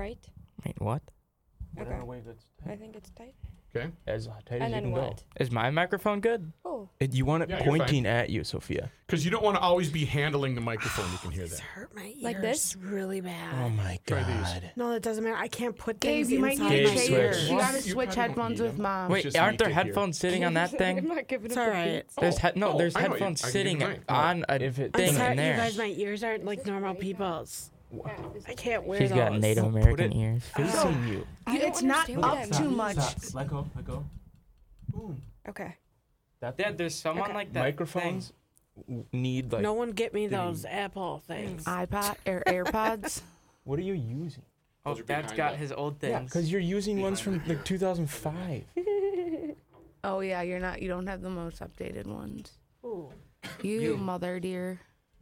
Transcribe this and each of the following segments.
right. Wait, what? Okay. way that's I think it's tight. Okay. As tight And as you then can what? go. Is my microphone good? Oh. You want it Yeah, you're pointing at you, Sophia. Because you don't want to always be handling the microphone. You can hear These that. hurt my ears Like this? really bad. Oh my Try God. these. No, that doesn't matter. I can't put Gabe, things you might inside need Gabe, a my switch. ears. You gotta You switch probably don't headphones need with them. mom. Wait, just aren't neat there to hear. headphones sitting on that I'm thing? not giving It's up all the right. beats. There's there's I know headphones I can sitting give you mine. on a If it- I'm thing sorry, in there. you guys, my ears aren't like normal people's. I can't wear She's those. got Native Put American it ears. facing you. I don't It's not understand what up that too means. much. Let go. Let go. Boom. Okay. Yeah, there's someone Okay. like that. Microphones need like. No one get me those Apple things. iPod or AirPods. What are you using? Oh, Those are Dad's behind got that. his old Yeah, things. because you're using ones from like 2005. Oh yeah, you don't have the most updated ones. Ooh. You mother dear.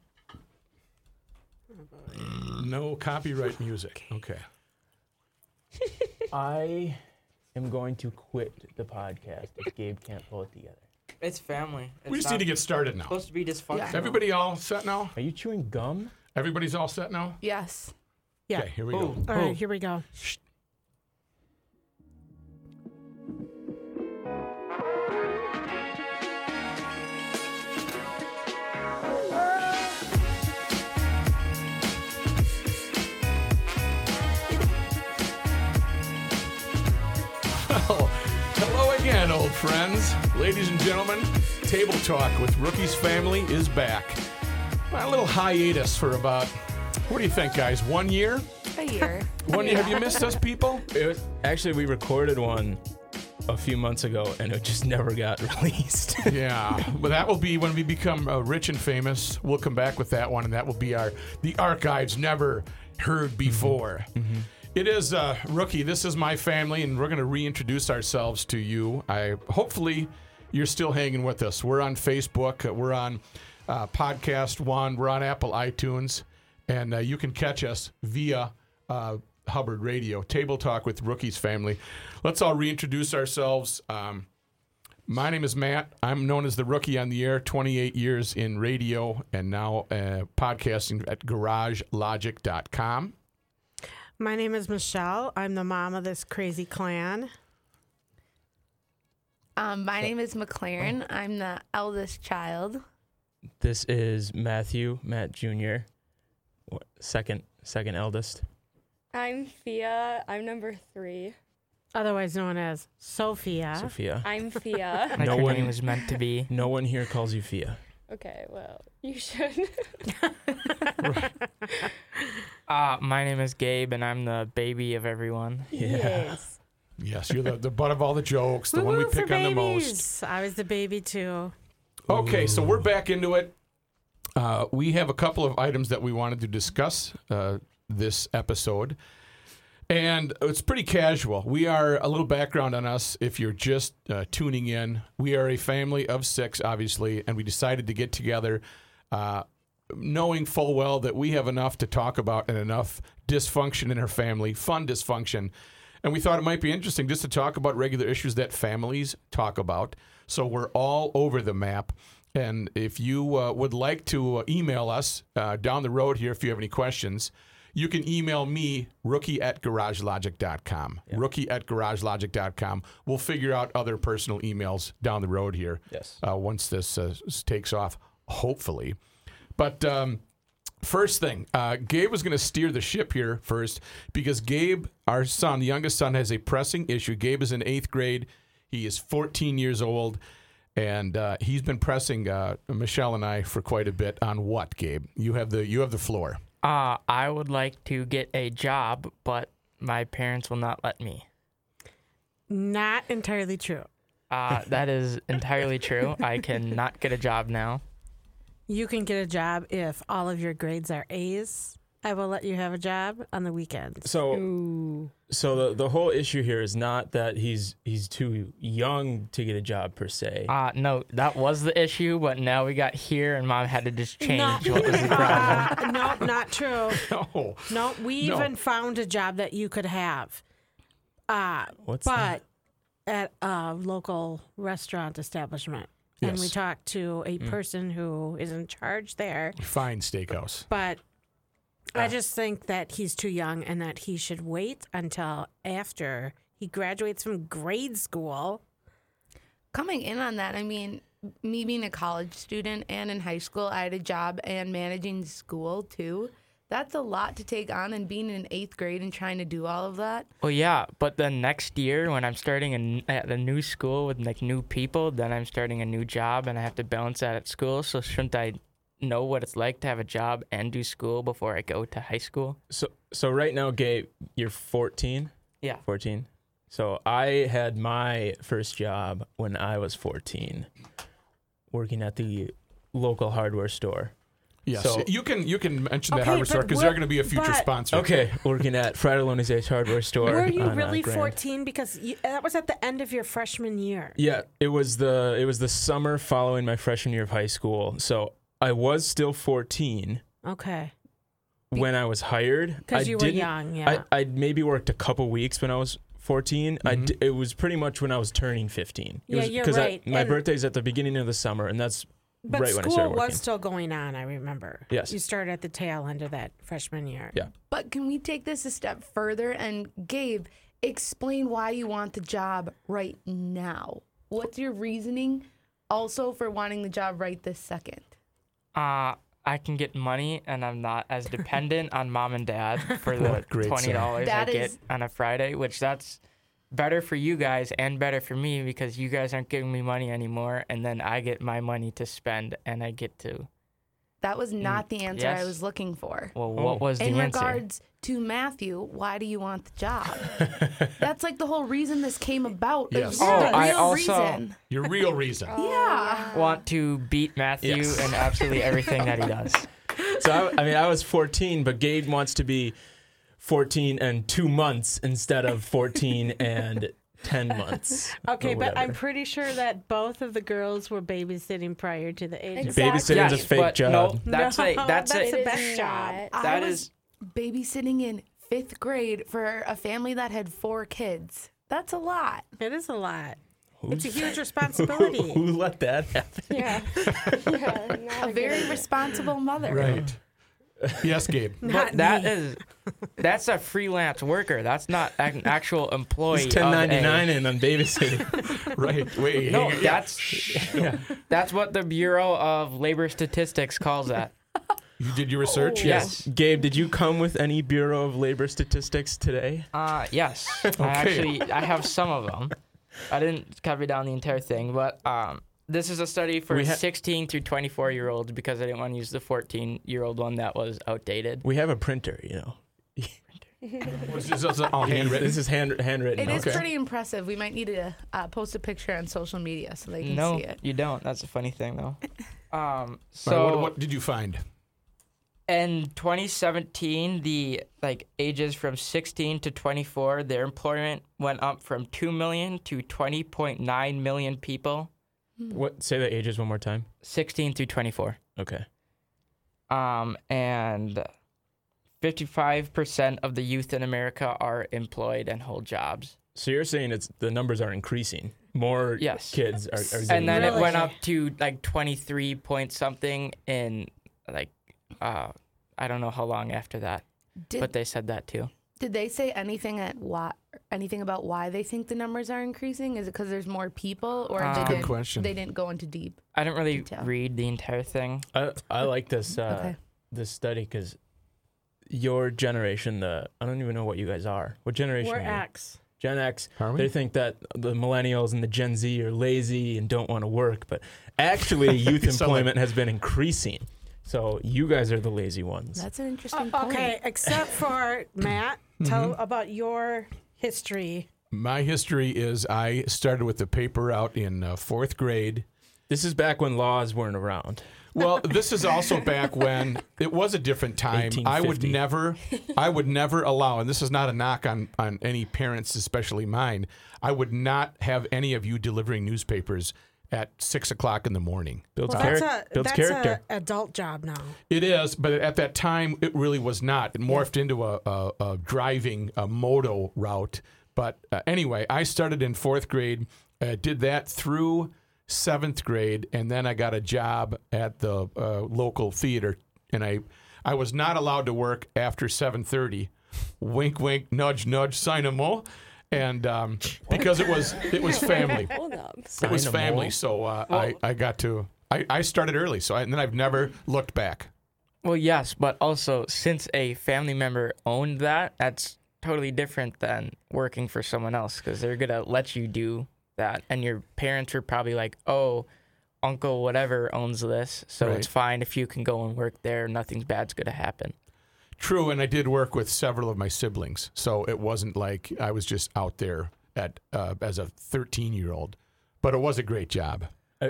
No copyright music. Okay. I am going to quit the podcast if Gabe can't pull it together. It's family. It's We just need to get started now. supposed to be dysfunctional. Everybody all set now? Are you chewing gum? Everybody's all set now? Yes. Yeah. Okay, here we go. All right, here we go. Well, hello again, old friends. Ladies and gentlemen, Table Talk with Rookie's Family is back. A little hiatus for about, what do you think, guys? 1 year? A year. 1 year? Have you missed us, people? Actually, we recorded one a few months ago, and it just never got released. Yeah, but that will be when we become rich and famous. We'll come back with that one, and that will be the archives never heard before. It is Rookie. This is my family, and we're going to reintroduce ourselves to you. Hopefully you're still hanging with us. We're on Facebook. We're on Podcast One. We're on Apple iTunes, and you can catch us via Hubbard Radio. Table Talk with Rookie's Family. Let's all reintroduce ourselves. My name is Matt. I'm known as the Rookie on the Air, 28 years in radio, and now podcasting at GarageLogic.com. My name is Michelle. I'm the mom of this crazy clan. My name is McLaren. I'm the eldest child. This is Matthew, Matt Jr., second eldest. I'm Fia. I'm number 3. Otherwise known as Sophia. Sophia. I'm Fia. Like No her one- name was meant to be. No one here calls you Fia. Okay, well, you should. My name is Gabe, and I'm the baby of everyone. Yes. Yes, you're the butt of all the jokes, the one we Woo-woo for pick on the most. babies. I was the baby too. Okay, so we're back into it. We have a couple of items that we wanted to discuss this episode. And it's pretty casual. We are, a little background on us, if you're just tuning in. We are a family of 6, obviously, and we decided to get together knowing full well that we have enough to talk about and enough dysfunction in our family, fun dysfunction. And we thought it might be interesting just to talk about regular issues that families talk about. So we're all over the map. And if you would like to email us down the road here, if you have any questions, you can email me, rookie@garagelogic.com. Yep. Rookie@garagelogic.com. We'll figure out other personal emails down the road here Yes. once this takes off, hopefully. But first thing, Gabe was going to steer the ship here first because Gabe, our son, the youngest son, has a pressing issue. Gabe is in 8th grade. He is 14 years old, and he's been pressing Michelle and I for quite a bit on what, Gabe? You have the floor. I would like to get a job, but my parents will not let me. Not entirely true. That is entirely true. I cannot get a job now. You can get a job if all of your grades are A's. I will let you have a job on the weekends. So the whole issue here is not that he's too young to get a job per se. No, that was the issue, but now we got here, and Mom had to just change No. what was the problem. No, not true. No. No, we No. even found a job that you could have. What's But at a local restaurant establishment. And we Yes. talked to a person who is in charge there. Fine steakhouse. But I just think that he's too young and that he should wait until after he graduates from grade school. Coming in on that, I mean, me being a college student and in high school, I had a job and managing school too. That's a lot to take on, and being in 8th grade and trying to do all of that. Well, yeah, but then next year when I'm starting at a new school with like new people, then I'm starting a new job and I have to balance that at school. So shouldn't I know what it's like to have a job and do school before I go to high school? So right now, Gabe, you're 14? Yeah. 14. So I had my first job when I was 14, working at the local hardware store. Yes, So- you can mention that Okay, hardware store but because they're going to be a future but- sponsor. Okay, working at Fratelloni's Ace Hardware Store. Were you on, really Grand. 14? Because that was at the end of your freshman year. Yeah, it was the summer following my freshman year of high school. So I was still 14 Okay. when I was hired. Because you were didn't- young, yeah. I maybe worked a couple weeks when I was 14. It was pretty much when I was turning 15. Yeah, was, you're 'cause right. my And- birthday's at the beginning of the summer, and that's But right when I started school working. was still going on, I remember. Yes. You started at the tail end of that freshman year. Yeah. But can we take this a step further? And Gabe, explain why you want the job right now. What's your reasoning also for wanting the job right this second? I can get money and I'm not as dependent on mom and dad for the Great $20 I That get is- on a Friday, which that's better for you guys and better for me because you guys aren't giving me money anymore, and then I get my money to spend and I get to. That was not the answer I yes. was looking for. Well, what was the In answer? regards to Matthew, why do you want the job? That's like the whole reason this came about. Yes. There's Oh, the I real also- reason. Your real reason. Yeah. Want to beat Matthew Yes. in absolutely everything that he does. So I was 14, but Gabe wants to be 14 and 2 months instead of 14 and 10 months. Okay, or but I'm whatever. pretty sure that both of the girls were babysitting prior to the age Exactly. Babysitting's a Yes, fake but job. no, that's No, a that's that's a the It best is job. not. that I is was babysitting in 5th grade for a family that had 4 kids. That's a lot. It is a lot. Who's- It's a huge responsibility. Who let that happen? Yeah. Yeah, not A very good- responsible mother. Right. Yes, Gabe. Not but that me. is that's a freelance worker. That's not an actual employee. He's of a- 1099 and I'm babysitting. Right. Wait. No, hang on. that's what the Bureau of Labor Statistics calls that. You did your research? Yes. Gabe, did you come with any Bureau of Labor statistics today? Yes. I have some of them. I didn't cover down the entire thing, but this is a study for We 16 through 24-year-olds because I didn't want to use the 14-year-old one that was outdated. We have a printer, you know. Was this all handwritten? This is handwritten. It is Okay. pretty impressive. We might need to post a picture on social media so they can No, see it. you don't. That's a funny thing, though. So All right, what did you find? in 2017, the ages from 16 to 24, their employment went up from 2 million to 20.9 million people. What? Say the ages one more time. 16 through 24. Okay. And 55% of the youth in America are employed and hold jobs. So you're saying the numbers are increasing. More Yes. kids are getting And then it Really? went up to 23 point something in I don't know how long after that, but they said that too. Did they say anything about why they think the numbers are increasing? Is it because there's more people, or Good question. they didn't go into deep? I didn't really Detail. read the entire thing. I like this Okay. this study because your generation, I don't even know what you guys are. What generation We're are you? X. Gen X. Are we? They think that the millennials and the Gen Z are lazy and don't want to work, but actually youth You sound like- employment has been increasing. So you guys are the lazy ones. That's an interesting point. Okay, except for Matt. Tell about your history. My history is I started with the paper out in 4th grade. This is back when laws weren't around. Well, this is also back when it was a different time. I would 1850. never allow, and this is not a knock on any parents, especially mine. I would not have any of you delivering newspapers at 6 o'clock in the morning. Builds, Well, builds that's character. a adult job now. It is, but at that time, it really was not. It morphed into a driving a moto route. But anyway, I started in 4th grade, did that through 7th grade, and then I got a job at the local theater. And I was not allowed to work after 7:30. Wink, wink, nudge, nudge, Synamo. And because it was family. Hold up. It was family, so I got to. I started early, and then I've never looked back. Well, yes, but also since a family member owned that, that's totally different than working for someone else because they're going to let you do that. And your parents are probably like, oh, uncle whatever owns this, so Right. it's fine if you can go and work there. Nothing bad's going to happen. True, and I did work with several of my siblings, so it wasn't like I was just out there as a 13-year-old. But it was a great job.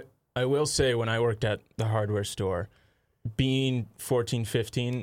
I will say when I worked at the hardware store, being 14, 15,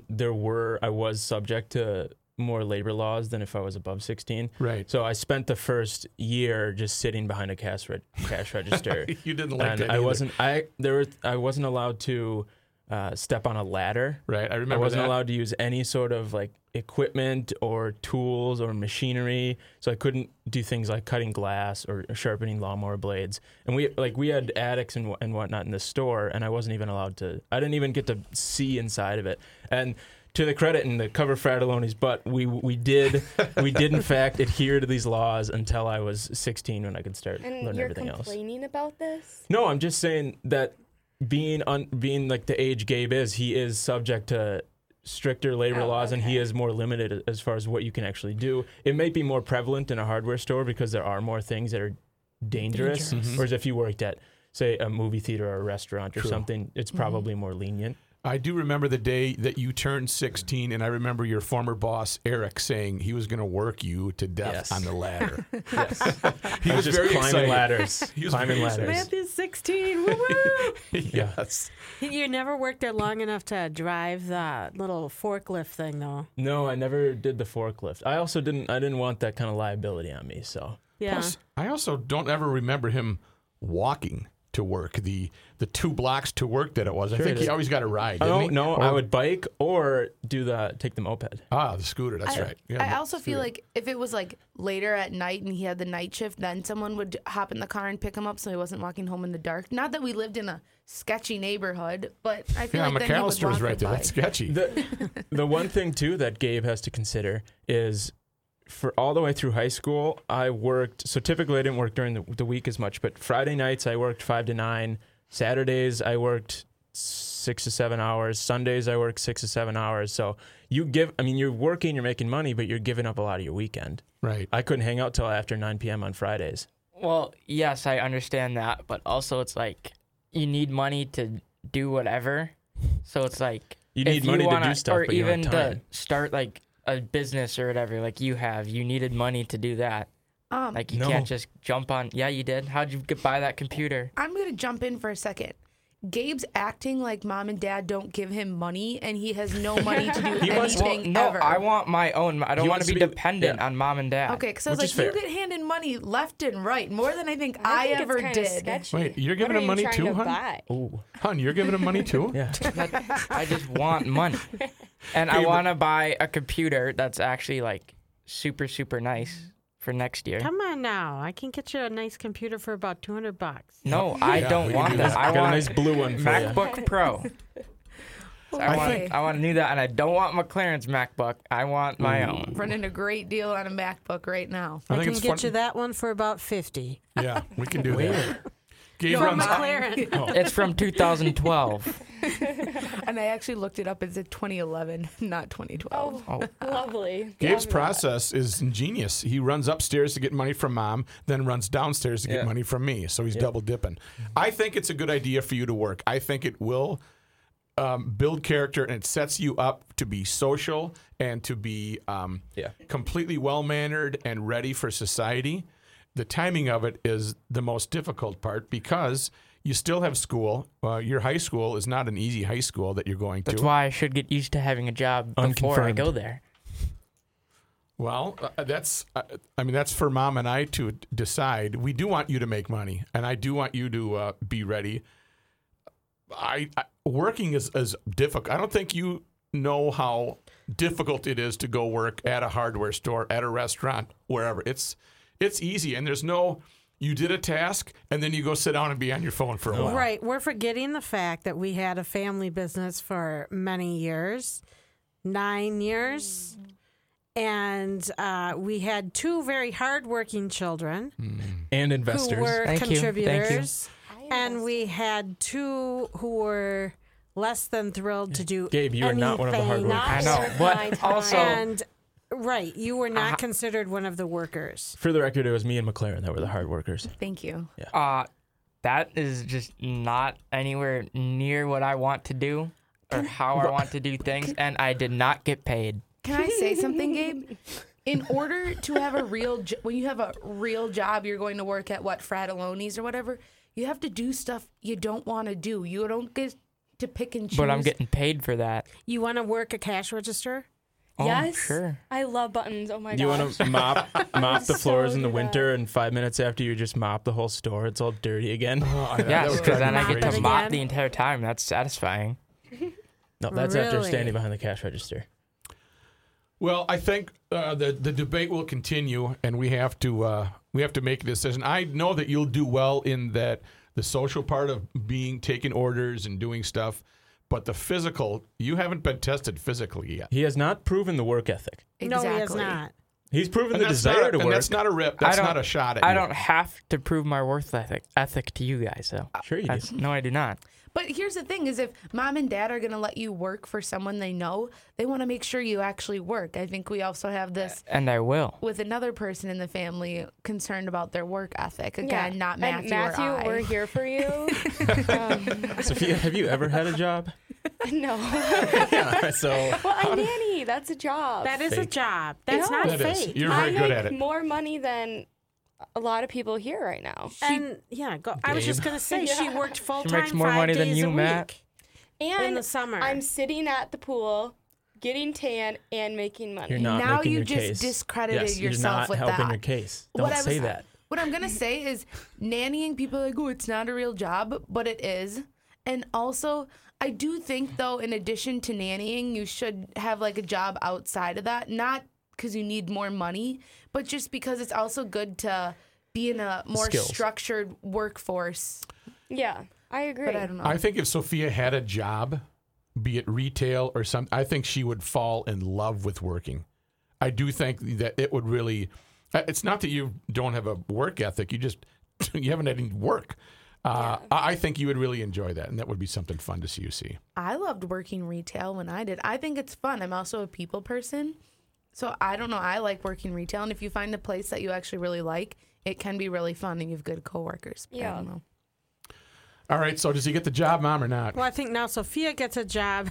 I was subject to more labor laws than if I was above 16. Right. So I spent the first year just sitting behind a cash register. You didn't like and that I either. I wasn't allowed to step on a ladder. Right, I I remember wasn't that. allowed to use any sort of like equipment or tools or machinery, so I couldn't do things like cutting glass or sharpening lawnmower blades. And we had attics and whatnot in the store, and I wasn't even allowed to. I didn't even get to see inside of it. And to the credit and the cover Fratelloni's, but we did in fact adhere to these laws until I was 16 when I could start And learning you're everything else. complaining about this? No, I'm just saying that being like the age Gabe is, he is subject to stricter labor Oh, laws, and he okay. is more limited as far as what you can actually do. It may be more prevalent in a hardware store because there are more things that are dangerous. Whereas if you worked at, say, a movie theater or a restaurant or True. something, it's probably more lenient. I do remember the day that you turned 16, and I remember your former boss, Eric, saying he was going to work you to death Yes. on the ladder. Yes. He I was just very climbing excited. ladders. He was Climbing very ladders. Matthew's 16. Woo woo! Yes. You never worked there long enough to drive the little forklift thing, though. No, I never did the forklift. I didn't want that kind of liability on me, so. Yeah. Plus, I also don't ever remember him walking to work. The 2 blocks to work that it was. I Sure think it he is. always got a ride. Oh, Didn't he? no, Or- I would bike or take the moped. the scooter. That's right. Yeah, I also feel scooter. like if it was like later at night and he had the night shift, then someone would hop in the car and pick him up so he wasn't walking home in the dark. Not that we lived in a sketchy neighborhood, but I feel Yeah, like then he would McAllister was walk right it there. by. That's sketchy. The one thing too that Gabe has to consider is for all the way through high school, I worked. So typically I didn't work during the week as much, but Friday nights I worked 5 to 9. Saturdays I worked 6 to 7 hours. Sundays I worked 6 to 7 hours. So you're working, you're making money, but you're giving up a lot of your weekend. Right. I couldn't hang out till after 9 p.m. on Fridays. Well, yes, I understand that, but also it's like you need money to do whatever. So it's like You if need money to wanna- do stuff, or but you don't even have to time. start like a business or whatever. Like you needed money to do that. Like you No. can't just jump on. Yeah, you did. How'd you buy that computer? I'm going to jump in for a second. Gabe's acting like mom and dad don't give him money and he has no money to do anything no, ever. I want my own. I don't He want wants to be to be- dependent yeah. on mom and dad. Okay, because I was Which like, is you fair. get handed money left and right more than I think I, think ever it's kinda did. sketchy. Wait, you're What giving are him you money trying too, to hun? buy? Ooh. Hun, you're giving him money too? Yeah. I just want money, and I want to buy a computer that's actually like super super nice for next year. Come on now. I can get you a nice computer for about $200. No, I Yeah, don't we can want do that. that. I Got a want nice blue one for you. MacBook Pro. So Okay. I want to do that, and I don't want McLaren's MacBook. I want my own. Running a great deal on a MacBook right now. I think can it's get fun- you that one for about $50. Yeah, we can do that. Gabe From runs. McLaren. It's from 2012. And I actually looked it up. It's 2011, not 2012. Oh, lovely. Gabe's Love that. process is ingenious. He runs upstairs to get money from mom, then runs downstairs to get Yeah. money from me. So he's double dipping. I think it's a good idea for you to work. I think it will build character, and it sets you up to be social and to be completely well-mannered and ready for society. The timing of it is the most difficult part because you still have school. Your high school is not an easy high school that you're going to. That's why I should get used to having a job before I Unconfirmed. go there. Well, that's for mom and I to decide. We do want you to make money, and I do want you to be ready. Working is difficult. I don't think you know how difficult it is to go work at a hardware store, at a restaurant, wherever. It's easy, and there's no you did a task, and then you go sit down and be on your phone for a while. Right. We're forgetting the fact that we had a family business for many years, 9 years. And we had 2 very hardworking children And who investors. were Thank you. contributors. And we had 2 who were less than thrilled to do Gabe, you are not one of the hard anything. workers. I know, worth but my time. also And right, you were not considered one of the workers. For the record, it was me and McLaren that were the hard workers. Thank you. that is just not anywhere near what I want to do or how I want to do things, and I did not get paid. Can I say something, Gabe? In order to have a real, when you have a real job, you're going to work at Fratelloni's or whatever. You have to do stuff you don't want to do. You don't get to pick and choose. But I'm getting paid for that. You want to work a cash register? Oh, Yes. sure. I love buttons. Oh my Do you gosh. want to mop the so floors in the do winter, and 5 minutes after you just mop the whole store, it's all dirty again? Yes, because then I get to Mop it mop again. the entire time. That's satisfying. No, that's after Really? standing behind the cash register. Well, I think the debate will continue, and we have to make a decision. I know that you'll do well in that the social part of taking orders and doing stuff, but the physical, you haven't been tested physically yet. He has not proven the work ethic. Exactly. No, he is not. He's proven And the that's desire not, to and work. that's not a rip. That's I don't- not a shot at I you. don't have to prove my worth ethic to you guys, though. Sure you do. No, I do not. But here's the thing: is if mom and dad are going to let you work for someone they know, they want to make sure you actually work. I think we also have this And I will. with another person in the family concerned about their work ethic. Again, not And Matthew, or I. we're here for you. Sophia, have you ever had a job? No. Yeah, so Well, a nanny. That's a job. That is a Fake. job. That's No. not That is. fake. You're I very good make at it. more money than a lot of people here right now. And yeah, I was just gonna say she Yeah. worked full She time makes more 5 money than days you, a Matt. week And in the summer. I'm sitting at the pool, getting tan and making money. you're not Now making you your just case. discredited yes, yourself you're not with helping that. your case. What Don't I say was- that. What I'm gonna say is nannying people are like, oh, it's not a real job, but it is. And also, I do think though, in addition to nannying, you should have like a job outside of that. Not because you need more money, but just because it's also good to be in a more Skills. structured workforce. Yeah, I agree. But I don't know. I think if Sophia had a job, be it retail or something, I think she would fall in love with working. I do think that it would really. It's not that you don't have a work ethic; you haven't had any work. I think you would really enjoy that, and that would be something fun to see you see. I loved working retail when I did. I think it's fun. I'm also a people person. So I don't know. I like working retail. And if you find a place that you actually really like, it can be really fun and you have good coworkers. But I Yeah. don't know. All right, so does he get the job, Mom, or not? well, I think now Sophia gets a job.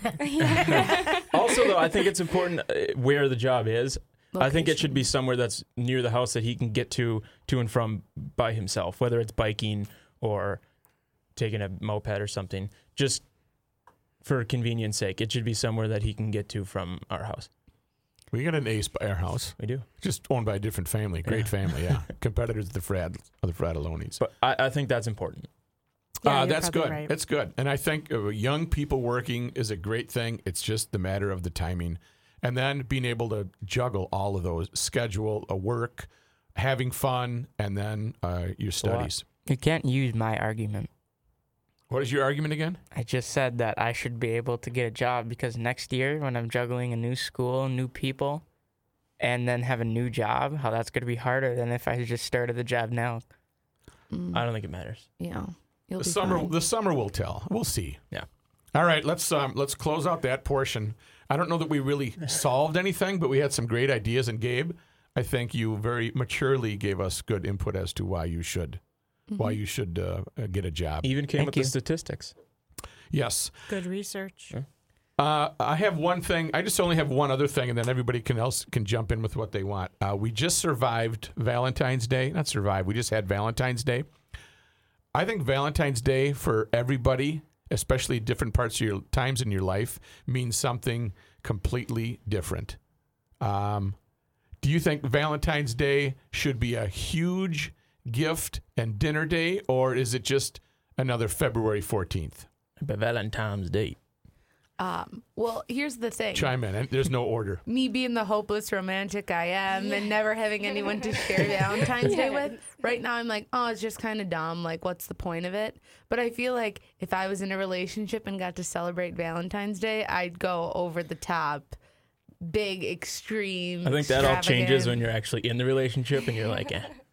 Also, though, I think it's important where the job is. I think it Location. should be somewhere that's near the house that he can get to and from by himself, whether it's biking or taking a moped or something. Just for convenience sake, it should be somewhere that he can get to from our house. We got an ace by our house, We do. just owned by a different family. Great family, yeah. Competitors of the Fratelloni's. But I think that's important. Yeah, you're That's probably good. right. That's good. And I think young people working is a great thing. It's just the matter of the timing. And then being able to juggle all of those, schedule a work, having fun, and then your studies. You can't use my argument. What is your argument again? I just said that I should be able to get a job because next year when I'm juggling a new school, new people, and then have a new job, how that's going to be harder than if I just started the job now. I don't think it matters. Yeah. You'll The be summer, fine. the summer will tell. We'll see. Yeah. All right, let's close out that portion. I don't know that we really solved anything, but we had some great ideas. And Gabe, I think you very maturely gave us good input as to why you should get a job. Even came Thank with you. the statistics. Yes. Good research. I have one thing. I just only have one other thing, and then everybody can jump in with what they want. We just survived Valentine's Day. Not survived. We just had Valentine's Day. I think Valentine's Day for everybody, especially different parts of your times in your life, means something completely different. Do you think Valentine's Day should be a huge gift and dinner day, or is it just another February 14th? But Valentine's Day. Well, here's the thing. Chime in. There's no order. Me being the hopeless romantic I am and never having anyone to share Valentine's Day with, right now I'm like, oh, it's just kind of dumb. Like, what's the point of it? But I feel like if I was in a relationship and got to celebrate Valentine's Day, I'd go over the top, big, extreme. I think that all changes extravagant. when you're actually in the relationship and you're like,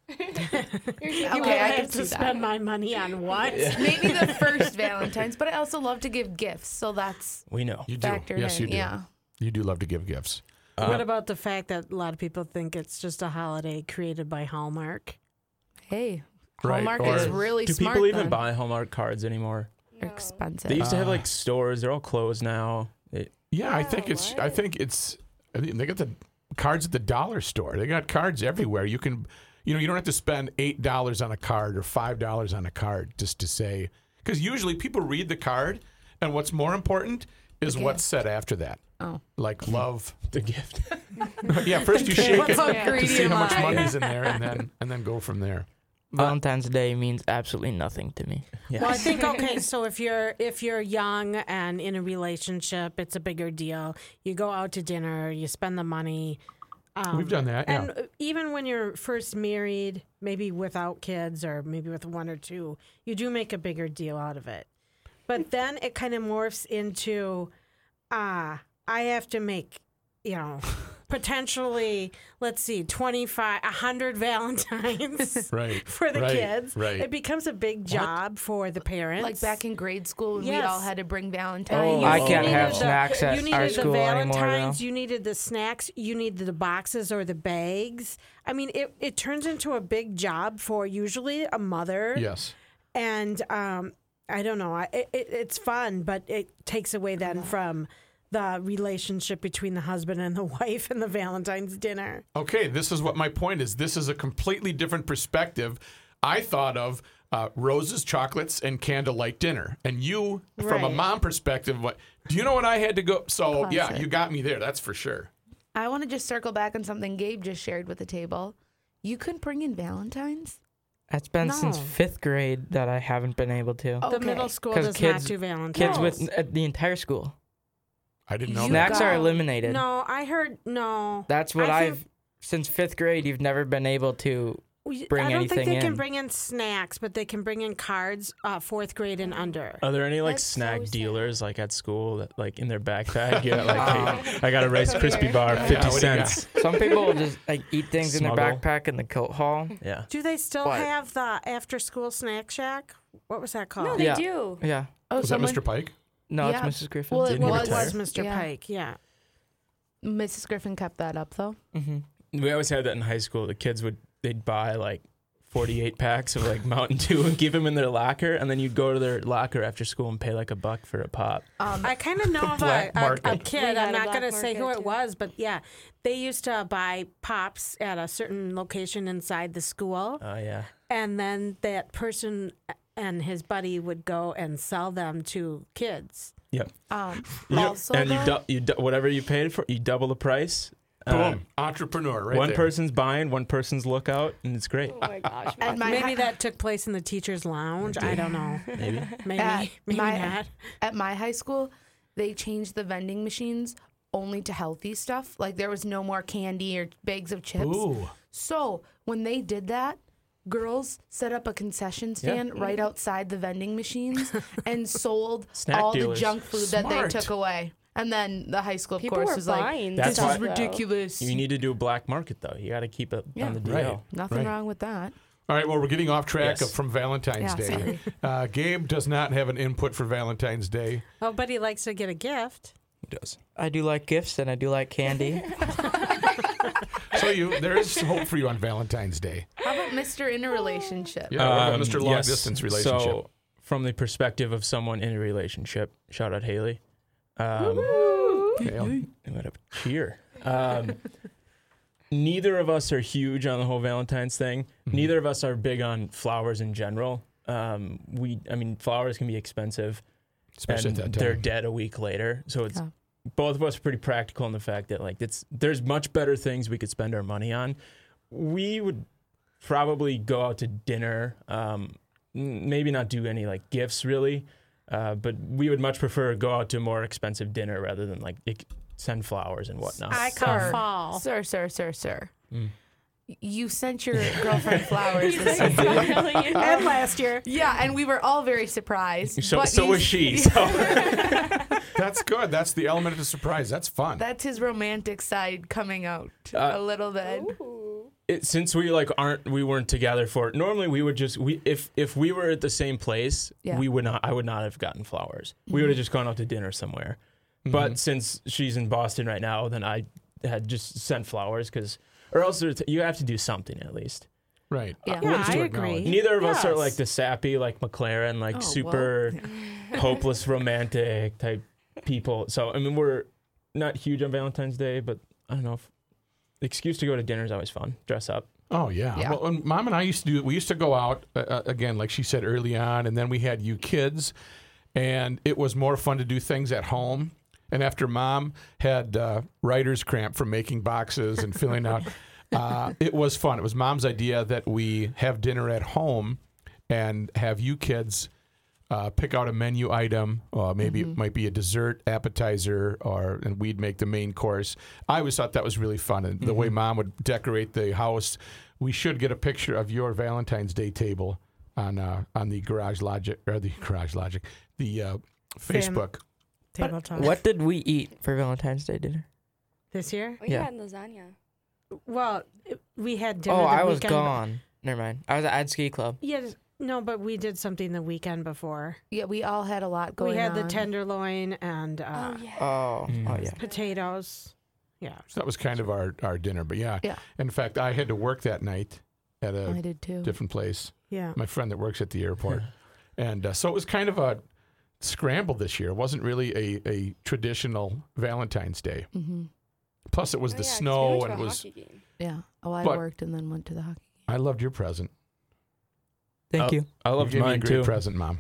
Okay, I I can have see to that. spend my money on what? Maybe the first Valentine's, but I also love to give gifts, so that's we know. You do. factored Yes, in. you do. Yeah. You do love to give gifts. What about the fact that a lot of people think it's just a holiday created by Hallmark? Hey, Right, Hallmark or- is really Do smart. people even then. buy Hallmark cards anymore? They're expensive. They used to have like stores. They're all closed now. Yeah, I think it's. I think they got the cards at the dollar store. They got cards everywhere. You can, you don't have to spend $8 on a card or $5 on a card just to say. Because usually people read the card, and what's more important is what's said after that. Oh. Like love. The gift. Yeah, first you shake it How to greedy see how am much I? money's in there, and then go from there. Valentine's Day means absolutely nothing to me. Yeah. Well, I think so if you're young and in a relationship, it's a bigger deal. You go out to dinner, you spend the money. We've done that. Yeah. And even when you're first married, maybe without kids or maybe with one or two, you do make a bigger deal out of it. But then it kind of morphs into, I have to make, potentially, let's see, 100 Valentines Right. for the Right. kids. Right. It becomes a big job for the parents. Like back in grade school, when we Yes. all had to bring Valentine's. Oh, I You can't needed have snacks at you needed our the school anymore, though. Valentines, you needed the snacks, you needed the boxes or the bags. I mean, it turns into a big job for usually a mother. Yes. And I don't know. It's fun, but it takes away then from the relationship between the husband and the wife and the Valentine's dinner. Okay, this is what my point is. This is a completely different perspective. I thought of roses, chocolates, and candlelight dinner. And you, from a Right. mom perspective, do you know what I had to go? So, yeah, Classic. you got me there. That's for sure. I want to just circle back on something Gabe just shared with the table. You couldn't bring in Valentine's? It's been since No. 5th grade that I haven't been able to. Oh. The Okay. middle school 'Cause does kids- not do Valentine's. Kids with the entire school. I didn't know You that. Snacks are got- eliminated. No, I heard no. That's what I think- I've since 5th grade. You've never been able to. Bring I don't think anything they can in. bring in snacks, but they can bring in cards, 4th grade and under. Are there any like That's so snack sad. dealers like at school that like in their backpack? Yeah, like hey, I got a Rice Krispie bar, 50 what do you cents. Some people will just like eat things in their Smuggle. backpack in the coat hall. Yeah. Do they still What? have the after-school snack shack? What was that called? No, they Yeah. do. Yeah. Oh, Was that Mr. Pike? No, Yeah. it's Mrs. Griffin. Well, it Didn't he was, retire? was Mr. yeah. Pike, yeah. Mrs. Griffin kept that up, though. We always had that in high school. The kids they'd buy like 48 packs of like Mountain Dew and keep them in their locker, and then you'd go to their locker after school and pay like $1 for a pop. I kind of know of Black a market. kid. We had I'm a not black going to say who market, it too. was, but yeah, they used to buy pops at a certain location inside the school, Oh yeah. and then that person and his buddy would go and sell them to kids. Yep. Also, And though, whatever you paid for, you double the price. Boom. Entrepreneur right one there. person's buying, one person's lookout, and it's great. Oh my gosh. at my Maybe that took place in the teacher's lounge. I don't know. Maybe. Maybe, At maybe my- not. at my high school, they changed the vending machines only to healthy stuff. Like there was no more candy or bags of chips. Ooh. So when they did that, girls set up a concession stand right outside the vending machines and sold Snack all dealers. the junk food that Smart. they took away. And then the high school, of People course, were was like, buying That's "This why- is ridiculous." You need to do a black market though. You got to keep it Yeah. on the deal. Right. Nothing Right. wrong with that. All right, well, we're getting off track Yes. from Valentine's Yeah, Day. Gabe does not have an input for Valentine's Day. Oh, but he likes to get a gift. He does. I do like gifts and I do like candy. So there is hope for you on Valentine's Day. How about Mr. In a Relationship? Yeah, what about Mr. Long yes. Distance relationship. So, from the perspective of someone in a relationship, shout out Haley. Okay. What a cheer. Neither of us are huge on the whole Valentine's thing. Neither of us are big on flowers in general. Flowers can be expensive, Especially and at that they're time. dead a week later. So it's Yeah. both of us are pretty practical in the fact that like there's much better things we could spend our money on. We would probably go out to dinner. Maybe not do any like gifts really. But we would much prefer go out to a more expensive dinner rather than like send flowers and whatnot. I call Sir. fall. Sir. Mm. You sent your girlfriend flowers this He's year. like smiling and- And last year. Yeah, and we were all very surprised. So but so was she. So. That's good. That's the element of the surprise. That's fun. That's his romantic side coming out a little bit. Ooh. Since we we weren't together for it. Normally we would just if we were at the same place, Yeah. I would not have gotten flowers. We would have just gone out to dinner somewhere. But since she's in Boston right now, then I had just sent flowers or else you have to do something at least. Right. Yeah. Yeah, Just I to agree. acknowledge. Neither of us are Yes. like the sappy like McLaren, like Oh, super hopeless romantic type people. So I mean we're not huge on Valentine's Day, but I don't know if the excuse to go to dinner is always fun. Dress up. Oh yeah. Yeah. Well, and Mom and I we used to go out again, like she said early on, and then we had you kids, and it was more fun to do things at home. And after Mom had writer's cramp from making boxes and filling out, it was fun. It was Mom's idea that we have dinner at home and have you kids pick out a menu item. Maybe it might be a dessert, appetizer, and we'd make the main course. I always thought that was really fun. And the way Mom would decorate the house, we should get a picture of your Valentine's Day table on the Garage Logic, the Facebook. Table talk. What did we eat for Valentine's Day dinner? This year? We Yeah. had lasagna. Well, we had dinner Oh, the I was weekend. gone. Never mind. I was at ski club. Yeah, no, but we did something the weekend before. Yeah, we all had a lot going on. We had the tenderloin and Oh yeah. Oh, oh yeah. potatoes. Yeah. So that was kind of our dinner. But yeah. Yeah. In fact, I had to work that night at I a did too. different place. Yeah. My friend that works at the airport. And so it was kind of a scramble this year. It wasn't really a traditional Valentine's Day. Mm-hmm. Plus, it was Oh, the yeah, 'cause we snow went to and a it was. hockey game. Yeah. Oh, I But- worked and then went to the hockey. I loved your present. Thank you. I You loved gave me a mine great too. present, Mom.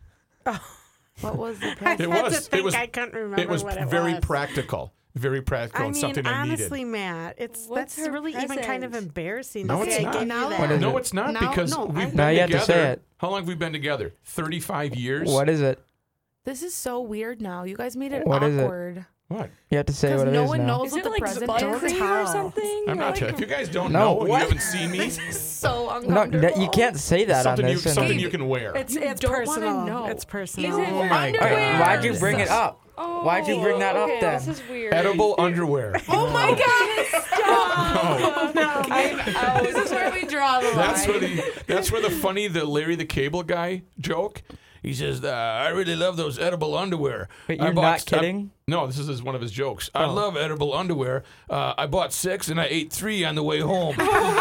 What was the I present? It had was- to it think. was- I couldn't remember It was what it very was. practical. Very practical I and mean, something I needed. honestly, Matt, What's that's her really even kind of present? embarrassing. No, to it's say not. I gave you What that. is No, it? it's not No, because no, we've I- been Now you have to together. say it. How long have we been together? 35 years? What is it? This is so weird now. You guys made it What is it? awkward. What? You have to say Because what it no is one now. knows Is what it the like present buttercream is. or something? I'm not Like- telling. If you guys don't No, know, what? you haven't seen me. So No, uncomfortable. you can't say that on something this. something and- you can wear. It's You it's don't wanna personal. know. It's personal. Is it Oh my All right, God. why'd you bring it up? Oh, Why'd you bring that up okay, then? This is weird. Edible underwear. Oh my God! Stop! I'm out. This is where we draw the line. That's where the Larry the Cable Guy joke. He says, "I really love those edible underwear." Wait, I you're bought- not kidding? No, this is one of his jokes. I love edible underwear. I bought 6 and I ate 3 on the way home.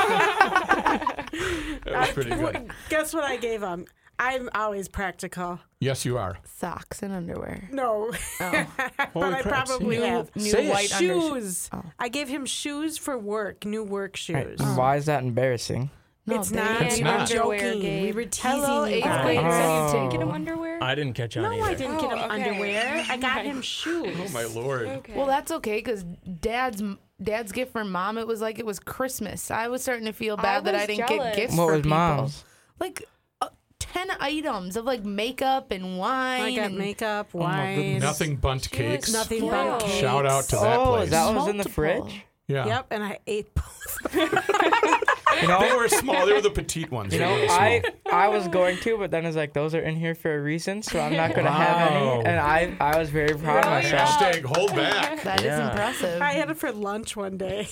That was pretty good. Guess what I gave him? I'm always practical. Yes, you are. Socks and underwear. No, Oh. but I crap, probably have. New Say it. white Shoes. Oh. I gave him shoes for work, new work shoes. Right, Why is that embarrassing? No, It's they not. gave It's We you were not. Underwear, joking. We Gabe. were teasing Hello, you eighth guys. grade. Oh. Did you get him underwear? I didn't catch on No, either. I didn't get him Oh, okay. underwear. I got Okay. him shoes. Oh my lord. Okay. Well, that's okay because dad's gift for mom. It was like it was Christmas. I was starting to feel bad that I was didn't jealous. get gifts What for was people. mom's? Like 10 items of like makeup and wine. I got and makeup, my wine. goodness. Nothing bunt cakes. Nothing spoiled. but cakes. Shout out to that Oh, place. is that what was in the Multiple. fridge? Yeah. Yep, and I ate both. You know, They were small. They were the petite ones. You They were know, really small. I was going to, but then it's like those are in here for a reason, so I'm not gonna have Wow. any. And I was very proud of Really? myself. Hashtag hold back. That is Yeah. impressive. I had it for lunch one day.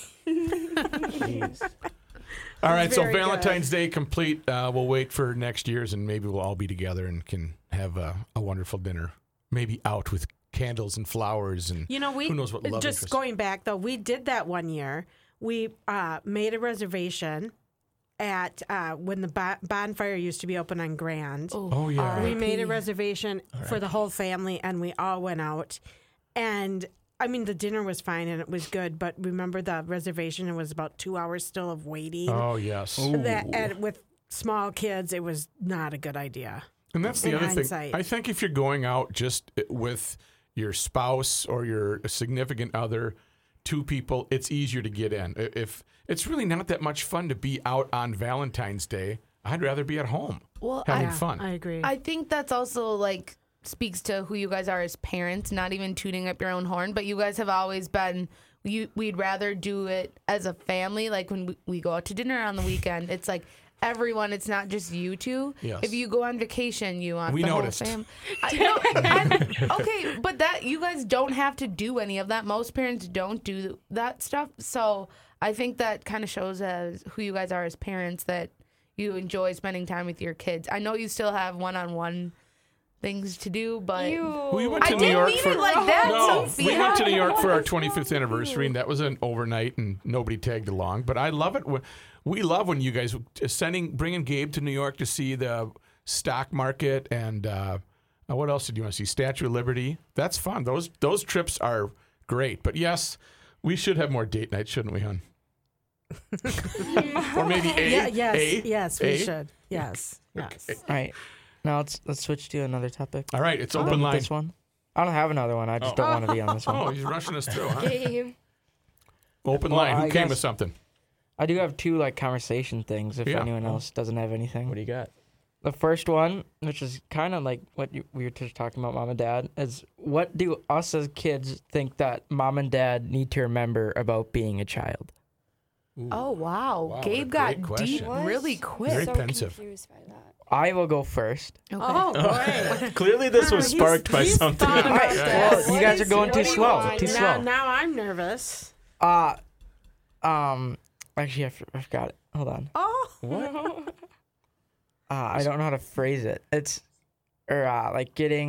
Jeez. All right, so very good. Valentine's Day complete. We'll wait for next year's, and maybe we'll all be together and can have a wonderful dinner. Maybe out with candles and flowers and You know, we who knows what love just interest. going back though, we did that one year. We made a reservation at when the bonfire used to be open on Grand. Oh, yeah. We made a reservation for the whole family, and we all went out. And I mean, the dinner was fine and it was good, but remember the reservation? It was about 2 hours still of waiting. Oh yes. And with small kids, it was not a good idea. And that's the in other thing. hindsight. I think if you're going out just with your spouse or your significant other, 2 people, it's easier to get in. If it's really not that much fun to be out on Valentine's Day, I'd rather be at home Well, having I fun. I agree. think that's also like speaks to who you guys are as parents, not even tooting up your own horn, but you guys have always been, we'd rather do it as a family. Like when we go out to dinner on the weekend, it's like everyone, it's not just you two. Yes. If you go on vacation, you want We the noticed. whole family. Okay, but that you guys don't have to do any of that. Most parents don't do that stuff. So I think that kind of shows as who you guys are as parents, that you enjoy spending time with your kids. I know you still have one-on-one things to do, but We went to I New didn't York mean for it like that, no. Sophia. We went to New York for our 25th anniversary, and that was an overnight, and nobody tagged along. But I love it. We love when you guys bringing Gabe to New York to see the stock market, and what else did you want to see? Statue of Liberty. That's fun. Those trips are great. But yes, we should have more date nights, shouldn't we, hon? Or maybe Yes, we A? should. Yes. Yes. All right. Now let's switch to another topic. All right, it's Done open with line. This one. I don't have another one. I just don't want to be on this one. Oh, he's rushing us through, huh? Game. Open Well, line. Who I came guess- with something? I do have two like conversation things. If Yeah. anyone else doesn't have anything. What do you got? The first one, which is kind of like what we were just talking about, mom and dad, is what do us as kids think that mom and dad need to remember about being a child? Oh wow, Wow, Gabe what a got great deep question. really Very quick. So pensive. confused by that. I will go first. Okay. Oh, boy. Clearly, this was He's- sparked by he's something. thought about Right, this. well, you What guys is- are going what too do you slow. want? Too slow. Now I'm nervous. Actually, I forgot it. Hold on. Oh, I don't know how to phrase it. It's like getting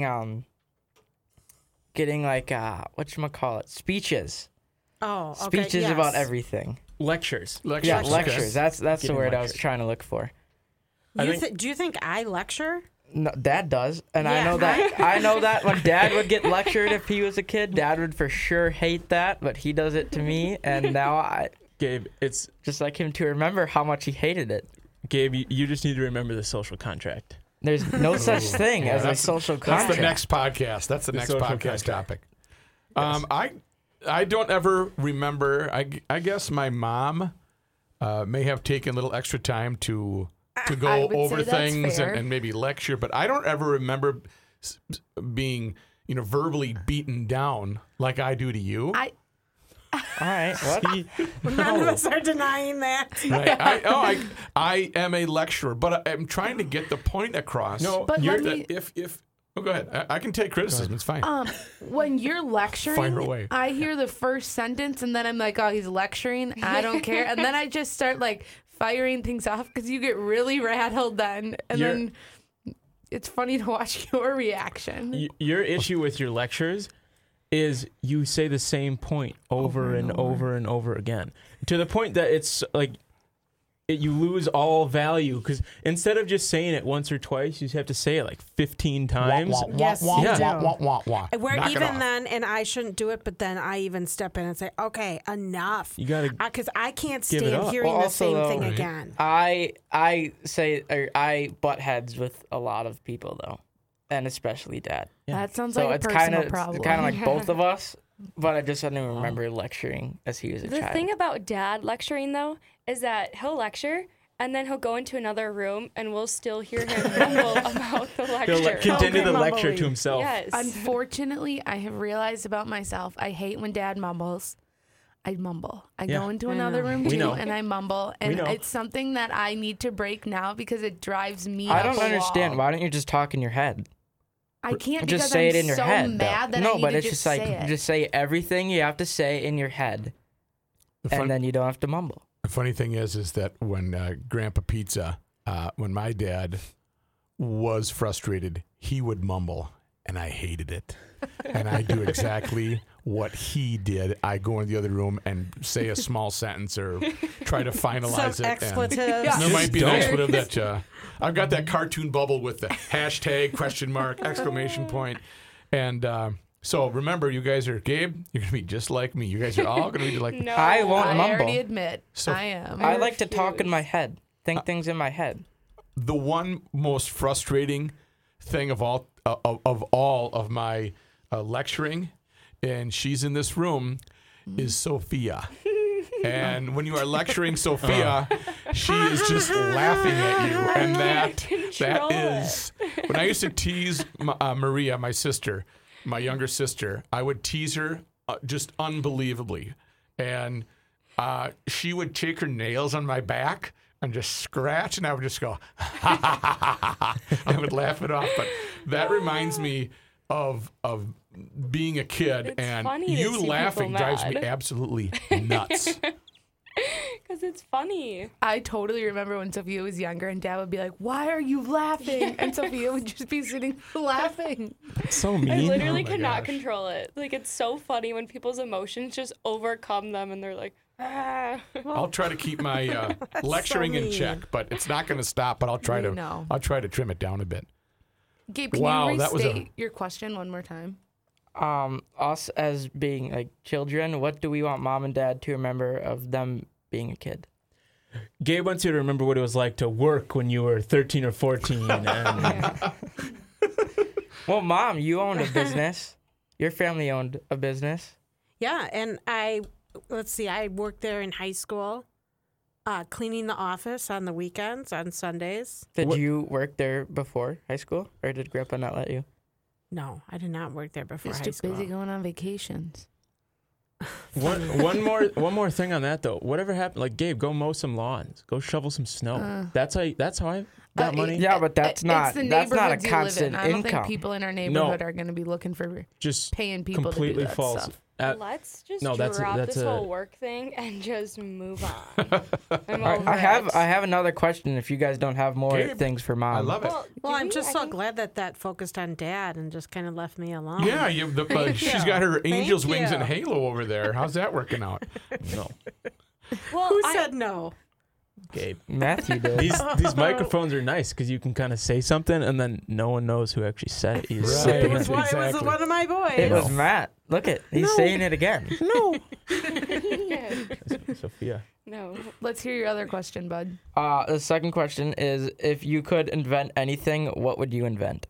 like whatchamacallit, speeches. oh, okay. Speeches yes. about everything. Lectures. Yeah, Okay. lectures. That's the Getting word I was lectures. trying to look for. I You think- do you think I lecture? No, Dad does, and I Yeah. know that. I know that when Dad would get lectured if he was a kid, Dad would for sure hate that, but he does it to me, and now I Gabe, it's just like him to remember how much he hated it. Gabe. You just need to remember the social contract. There's no such thing as a that's- social That's contract. the next podcast. That's the next social podcast contract. topic. I don't ever remember. I guess my mom may have taken a little extra time to I go would over say that's things fair. and maybe lecture, but I don't ever remember being verbally beaten down like I do to you. All right, what? None of us are denying that. Right. I am a lecturer, but I'm trying to get the point across. No, But you're let me- go ahead. I can take criticism. It's fine. When you're lecturing, Fire away. I hear the first sentence and then I'm like, oh, he's lecturing. I don't care. And then I just start like firing things off because you get really rattled then. And You're- then it's funny to watch your reaction. Your issue with your lectures is you say the same point over and over and over again to the point that it's like you lose all value because instead of just saying it once or twice, you have to say it like 15 times. Yes, you Yeah. do. Where Knock it even off. then, and I shouldn't do it, but then I even step in and say, okay, enough. You gotta Because I can't give it stand up. hearing Well, the also, same though, thing Right. again. I butt heads with a lot of people though, and especially Dad. That sounds So like it's a kind personal of problem. like both of us. But I just didn't remember lecturing as he was a The child. thing about Dad lecturing though is that he'll lecture and then he'll go into another room and we'll still hear him mumble about the lecture. He'll continue Okay, the lecture mumbling. to himself. Yes. Unfortunately, I have realized about myself, I hate when Dad mumbles. I mumble. I Yeah. go into another room We too know. and I mumble. And know. it's something that I need to break now because it drives me I up don't a understand. wall. Why don't you just talk in your head? I can't Just because say I'm it in your so head. though. mad that no, I need but to it's just just like say it. just say everything you have to say in your head, The and then you don't have to mumble. The funny thing is that when Grandpa Pizza, when my dad was frustrated, he would mumble, and I hated it. And I do exactly what he did. I go into the other room and say a small sentence or try to finalize Some it. expletives. Yeah. There might be an Don't. expletive that I've got that cartoon bubble with the hashtag, question mark, exclamation point. And so remember, you guys are, Gabe, you're going to be just like me. You guys are all going to be like, No. I won't I mumble. already admit So- I am. I like to talk in my head, think things in my head. the one most frustrating thing of all of my lecturing, and she's in this room, is Sophia. And when you are lecturing Sophia, she is just laughing at you, and that Control is when I used to tease Maria, my sister, my younger sister, I would tease her just unbelievably. And she would take her nails on my back and just scratch, and I would just go, ha, ha, ha, ha, ha. I would laugh it off. But that reminds me of being a kid, It's and funny to you see laughing people drives me mad. absolutely nuts. Because it's funny. I totally remember when Sophia was younger and Dad would be like, "Why are you laughing?" And Sophia would just be sitting laughing. It's so I mean. literally my cannot gosh. control it. Like, it's so funny when people's emotions just overcome them and they're like, ah. I'll try to keep my lecturing in mean. check, but it's not going to stop. But I'll try I to. know. I'll try to trim it down a bit. Gabe, can Wow, you that was a- restate your question one more time? Us as being like children, what do we want mom and dad to remember of them being a kid? Gabe wants you to remember what it was like to work when you were 13 or 14. And Well, mom, you owned a business. Your family owned a business. Yeah, and I worked there in high school, cleaning the office on the weekends, on Sundays. Did What- you work there before high school, or did Grandpa not let you? No, I did not work there before He's high too school. busy going on vacations. one more thing on that though. Whatever happened, like Gabe, go mow some lawns, go shovel some snow. That's how I got money. Yeah, but that's not It's the that's not a neighborhoods you live in. constant I don't income. think people in our neighborhood are going to be looking for Just paying people completely to do that false. stuff. Let's just no, that's a- drop that's this a- whole work thing and just move on. I'm over I it. have another question. If you guys don't have more Gabe, things for mom, I love it. Well, do I'm we? just I so think- glad that focused on Dad and just kind of left me alone. Yeah, she's got her angel's wings you. and halo over there. How's that working out? No, Well, Who I- said no? Gabe. Matthew did. These microphones are nice because you can kind of say something and then no one knows who actually said it. You just Right. slip It in was, it. one, it was Exactly. one of my boys. It was Matt. Look it. He's No. saying it again. No. Sophia. no. Let's hear your other question, bud. The second question is, if you could invent anything, what would you invent?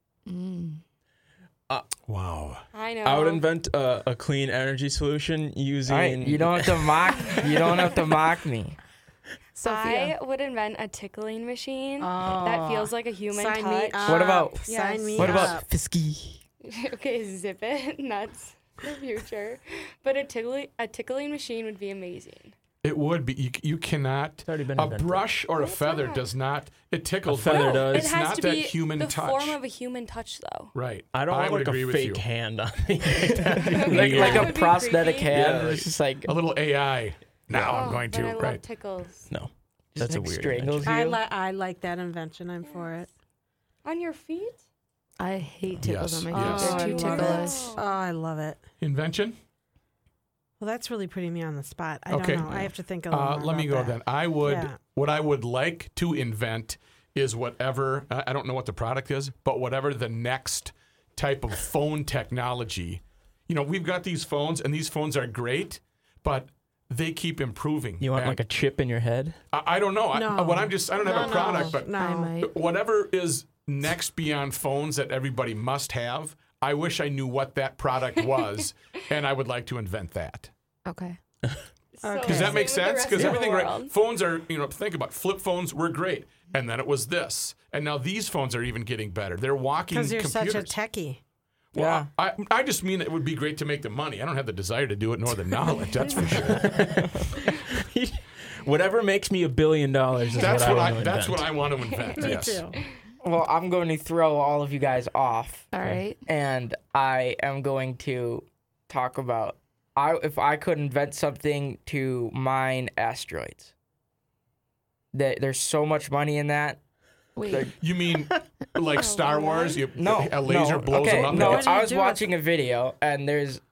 Wow. I know. I would invent a clean energy solution using. All right, you don't have to mock. You don't have to mock me. Sophia. I would invent a tickling machine Oh. that feels like a human Sign touch. me up. What about- Sign me What up. about Fisky? Okay, zip it. That's the future. But a tickling machine would be amazing. It would be. You cannot. It's already been A invented. brush or a It's feather not. does not. It tickles. A feather but does. It It's has not to that be human the touch. form of a human touch, though. Right. I don't want would like agree a with fake you. hand on me. Like That a would be prosthetic creepy. hand. Yeah. It's just like A little AI. Now I'm Oh, going but to. I love Right. tickles. No, just that's a like weird. strangles you. I like that invention. I'm for it. On your feet? I hate tickles Yes, on my feet. yes. They're I too love ticklish. it. Oh, I love it. Invention. Well, that's really putting me on the spot. I Okay. don't know. I have to think a little more Let me about go that. then. I would. Yeah. What I would like to invent is whatever. I don't know what the product is, but whatever the next type of phone technology. You know, we've got these phones, and these phones are great, but they keep improving. You want And like a chip in your head? I don't know. No. I don't have a product, but No. I might. whatever is next beyond phones that everybody must have, I wish I knew what that product was, and I would like to invent that. Okay. So Does that make same with the sense? rest Because of the everything, right? world. Phones are, think about flip phones were great, and then it was this, and now these phones are even getting better. They're walking Because you're computers. such a techie. Well, I just mean it would be great to make the money. I don't have the desire to do it nor the knowledge. That's for sure. Whatever makes me $1 billion is That's what what I want to That's invent. what I want to invent. Me Yes. too. Well, I'm going to throw all of you guys off, All right. and I am going to talk about if I could invent something to mine asteroids. There's so much money in that. Wait. You mean like Star Wars? No, a laser no, blows okay, them up. No, What do you I was do with watching a video, and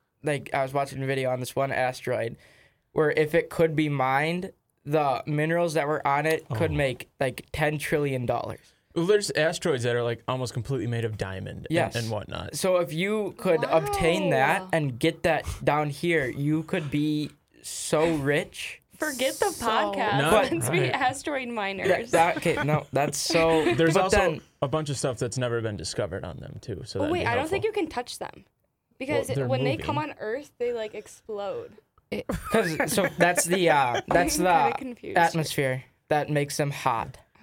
I was watching a video on this one asteroid, where if it could be mined, the minerals that were on it could make like $10 trillion. Well, there's asteroids that are like almost completely made of diamond Yes. and whatnot. So if you could obtain that Wow. and get that down here, you could be so rich. Forget the So- podcast. No, Let's be right. asteroid miners. That's so. There's but also then, a bunch of stuff that's never been discovered on them too. So Oh that'd wait, be I don't think helpful. you can touch them because Well, they're when they come moving. on Earth, they like explode. so that's the I'm kinda confused. atmosphere that makes them hot.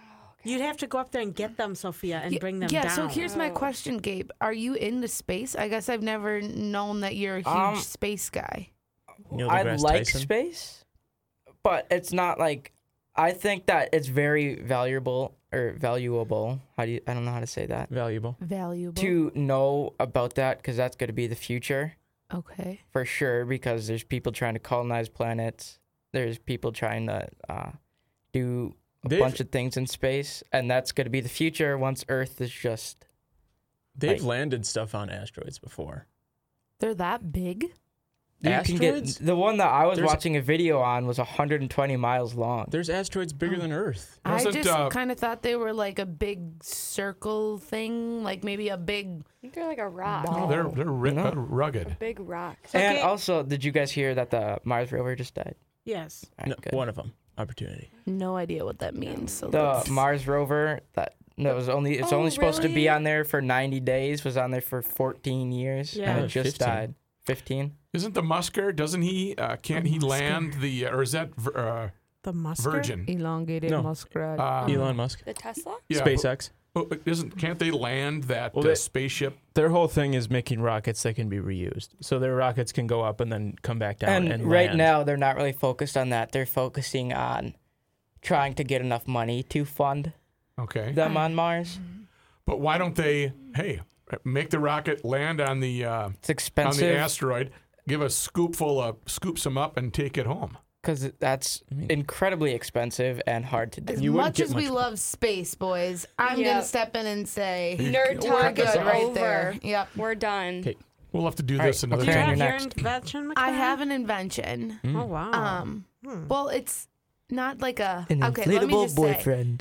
You'd have to go up there and get them, Sophia, and bring them yeah, down. so here's my question, Gabe. Are you into space? I guess I've never known that you're a huge space guy. Neil I deGrasse like Tyson? space, but it's not like I think that it's very valuable. I don't know how to say that. Valuable. Valuable. To know about that, because that's going to be the future Okay. for sure. Because there's people trying to colonize planets. There's people trying to do a bunch of things in space, and that's going to be the future once Earth is just. They've landed stuff on asteroids before. They're that big? You can get Asteroids? the one that I was There's- watching a video on was 120 miles long. There's asteroids bigger than Earth. I Wasn't, just kind of thought they were like a big circle thing, like maybe a big. I think they're like a rock. No, they're No. rugged. Big rock. And Okay. also, did you guys hear that the Mars rover just died? Yes. All right, No, good. one of them. Opportunity. No idea what that means. So The let's- Mars rover it's only supposed to be really? on there for 90 days. Was on there for 14 years, Yeah. and it just 15. died. 15. Isn't the Musker? Doesn't he? Can't he land the? Or is that The musker? Virgin? elongated No. muskrat. Elon Musk. The Tesla? Yeah, SpaceX. but can't they land that Well, spaceship? Their whole thing is making rockets that can be reused. So their rockets can go up and then come back down. And And right land. now, they're not really focused on that. They're focusing on trying to get enough money to fund Okay, them on Mars. but why don't they? Hey, make the rocket land on the It's on expensive the asteroid. Give a scoops them up and take it home. because that's incredibly expensive and hard to do. As You wouldn't much get as we much- love space, boys, I'm Yep. gonna step in and say Nerd we're talk is good right over. there. Yep. We're done. Okay. We'll have to do All this right, another Do you Okay, time. have you're your next. invention, I McKenna? have an invention. Oh, wow. Well, it's not like a An okay. Let me inflatable just boyfriend.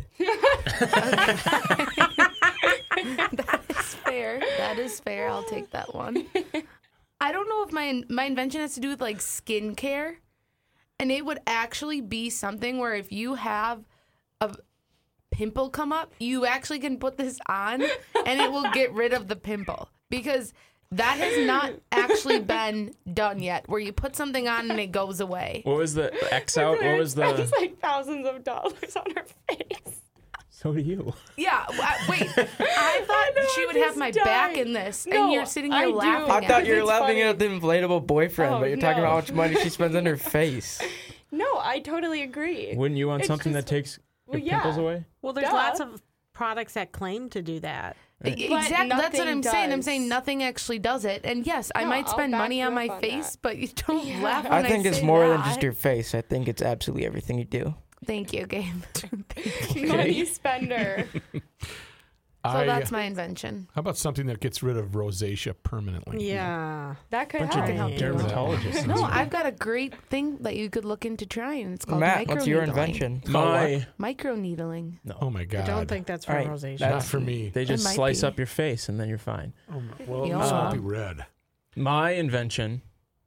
say that is fair. That is fair. I'll take that one. I don't know if my invention has to do with like skincare, and it would actually be something where if you have a pimple come up, you actually can put this on, and it will get rid of the pimple because. That has not actually been done yet, where you put something on and it goes away. What was the X out? What was It's the? like thousands of dollars on her face. So do you. Yeah, wait. I thought she would have my just back dying. in this, No, and you're sitting I here do. laughing I at thought me. you were It's laughing funny. at the inflatable boyfriend, Oh, but you're talking no. about how much money she spends on her face. No, I totally agree. Wouldn't you want It's something just- that takes Well, your pimples yeah. away? Well, there's Duh. lots of products that claim to do that. Exactly. But That's what nothing I'm saying. I'm does. saying nothing actually does it. And yes, I No, might I'll spend back money you on my up on face, that. but you don't Yeah. laugh when I think it's say more than that. just your face. I think it's absolutely everything you do. Thank you, Gabe. Money spender. So that's my invention. How about something that gets rid of rosacea permanently? Yeah. That could Bunch of help. Right. dermatologists. No, I've got a great thing that you could look into trying. It's called Matt, what's your microneedling. invention? My Microneedling. Oh my I God! don't think that's for All right, rosacea. Not for me. they just might slice be. up your face and then you're fine. Well, You this also- won't be red. My invention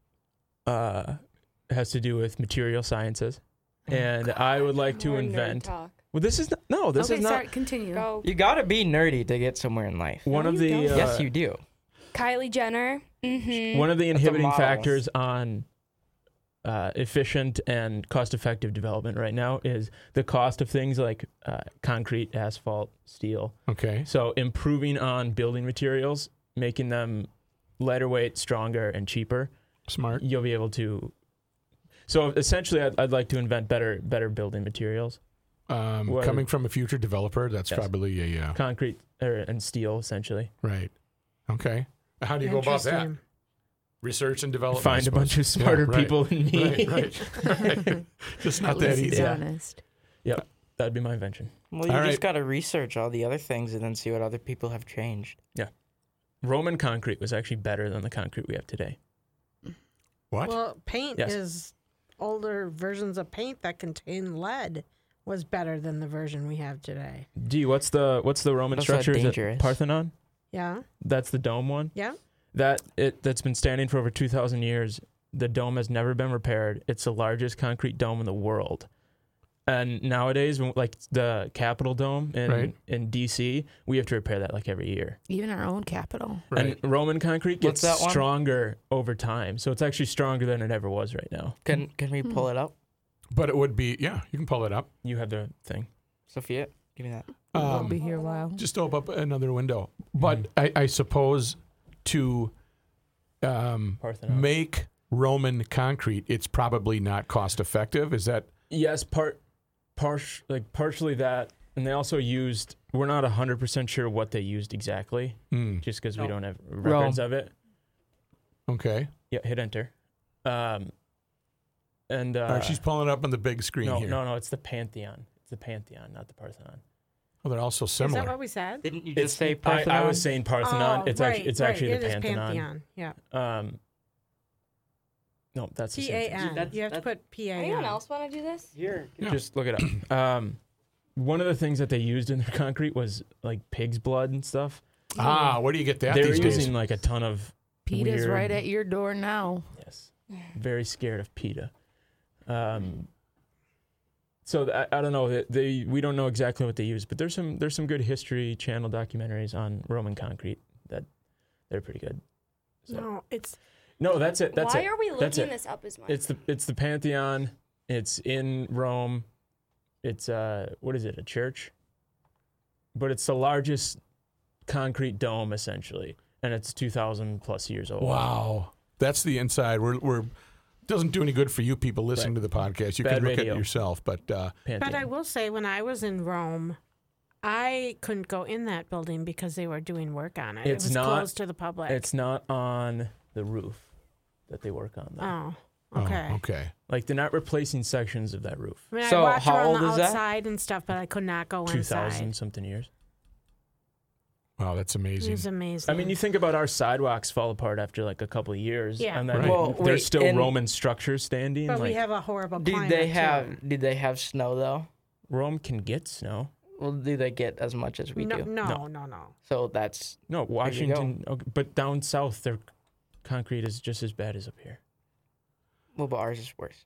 has to do with material sciences, and I would like to More nerd invent. talk. Well, this is not, this Okay, is not sorry. Continue. Go. You gotta be nerdy to get somewhere in life. one No, of you the. don't. Yes, you do. Kylie Jenner. Mm-hmm. One of the That's a inhibiting model. factors on efficient and cost-effective development right now is the cost of things like concrete, asphalt, steel. Okay. So improving on building materials, making them lighter weight, stronger, and cheaper, Smart. you'll be able to. So essentially, I'd like to invent better building materials, What- Coming from a future developer, that's Yes. probably a concrete and steel, essentially. right. Okay. How do you go about that? Interesting. Research and development. I Find a bunch of suppose. smarter Yeah, right. people than me. Right. Just not At that least he's easy. Yeah. honest. That'd be my invention. Well, you All just right. gotta research all the other things and then see what other people have changed. Roman concrete was actually better than the concrete we have today. What? Well, paint Yes. is older versions of paint that contain lead was better than the version we have today. D, what's the Roman That's structure? Is it dangerous. Parthenon? Yeah. That's the dome one. Yeah. That's been standing for over 2,000 years. The dome has never been repaired. It's the largest concrete dome in the world. And nowadays, like the Capitol Dome Right. in D.C., we have to repair that like every year. Even our own capital. Right. And Roman concrete What's gets that one? stronger over time. So it's actually stronger than it ever was right now. Can we pull it up? But it would be, yeah, you can pull it up. You have the thing. Sophia, give me that. We'll be here a while. Just open up another window. But I suppose to Parthenon. make Roman concrete, it's probably not cost effective. Is that? Yes, partially that, and they also used. We're not 100% sure what they used exactly, just because we don't have records of it. Okay. Yeah, hit enter. And All right, she's pulling it up on the big screen here. No, it's the Pantheon. It's the Pantheon, not the Parthenon. Oh, they're also Is similar. that what we said? Didn't you just say Parthenon? I was saying Parthenon. It's actually it the is Pantheon. Yeah. No, that's the same thing. P-A-N. You have to put P-A-N. Anyone else want to do this? Here. Just look it up. One of the things that they used in their concrete was like pig's blood and stuff. Where do you get that They were these days? using like a ton of PETA's weird, right at your door now. Yes. Very scared of PETA. So I don't know. We don't know exactly what they use, but there's some good History Channel documentaries on Roman concrete that they're pretty good. So. No, that's it. That's Why it. are we That's looking it. this up as much? It's the Pantheon. It's in Rome. It's what is it? A church? But it's the largest concrete dome essentially, and it's 2,000 plus years old. Wow, that's the inside. We're doesn't do any good for you people listening to the podcast. You Bad can look radio. at it yourself, but Pantheon. But I will say, when I was in Rome, I couldn't go in that building because they were doing work on it. It's it was not- closed to the public. It's not on the roof that they work on. Though. Oh, okay. okay. Like they're not replacing sections of that roof. I mean, So I walked how around old the is that? outside and stuff, but I could not go 2,000 inside. something years. Wow, that's It amazing. was amazing. I mean, you think about our sidewalks fall apart after like a couple of years, Yeah. and then Right. Well, there's wait, still and- Roman structures standing. but like we have a horrible Did climate, they too. have snow though? Rome can get snow. Well, do they get as much as we no, do? no. So that's No, Washington, okay, but down south, their concrete is just as bad as up here. well, but ours is worse.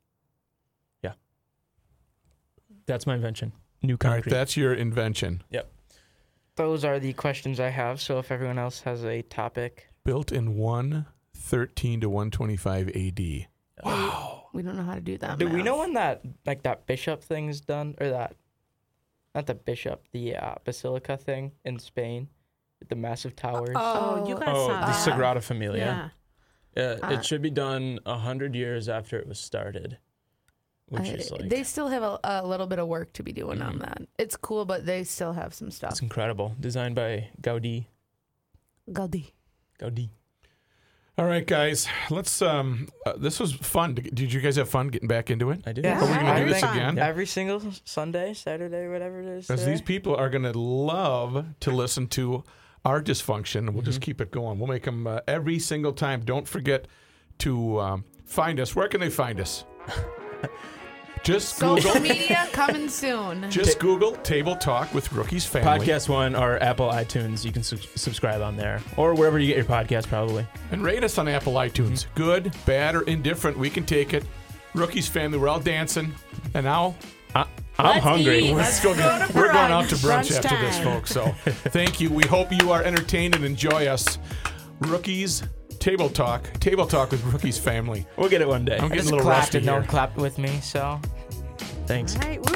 That's my invention. New All right, concrete. that's your invention. Those are the questions I have. So if everyone else has a topic, Built in 113 to 125 AD. Wow. We don't know how to do that. do we math. know when that bishop thing is done, or that not the bishop, the basilica thing in Spain, with the massive towers? Oh, you guys Oh, saw the that. Sagrada Familia. Yeah. It should be done 100 years after it was started, which is like They still have a little bit of work to be doing on that. It's cool, but they still have some stuff. it's incredible. Designed by Gaudi. Gaudi. All right, guys. Let's. This was fun. Did you guys have fun getting back into it? I did. Yeah. Are we gonna do I this think again? Every single Sunday, Saturday, whatever it is. Because today? these people are going to love to listen to our dysfunction. We'll just keep it going. We'll make them every single time. Don't forget to find us. Where can they find us? Just Social Google. media coming soon. Just Google Table Talk with Rookie's Family. Podcast One or Apple iTunes. You can subscribe on there or wherever you get your podcast, probably. And rate us on Apple iTunes. Good, bad, or indifferent. We can take it. Rookie's Family. We're all dancing. And now I'm Let's hungry. eat. Let's go to we're going out to brunch. brunch after this, time. folks. So thank you. We hope you are entertained and enjoy us. Rookie's Table Talk with Rookie's Family. We'll get it one day. I'm I getting just a little clapped rusty and no here. one clapped with me, so. Thanks. All right.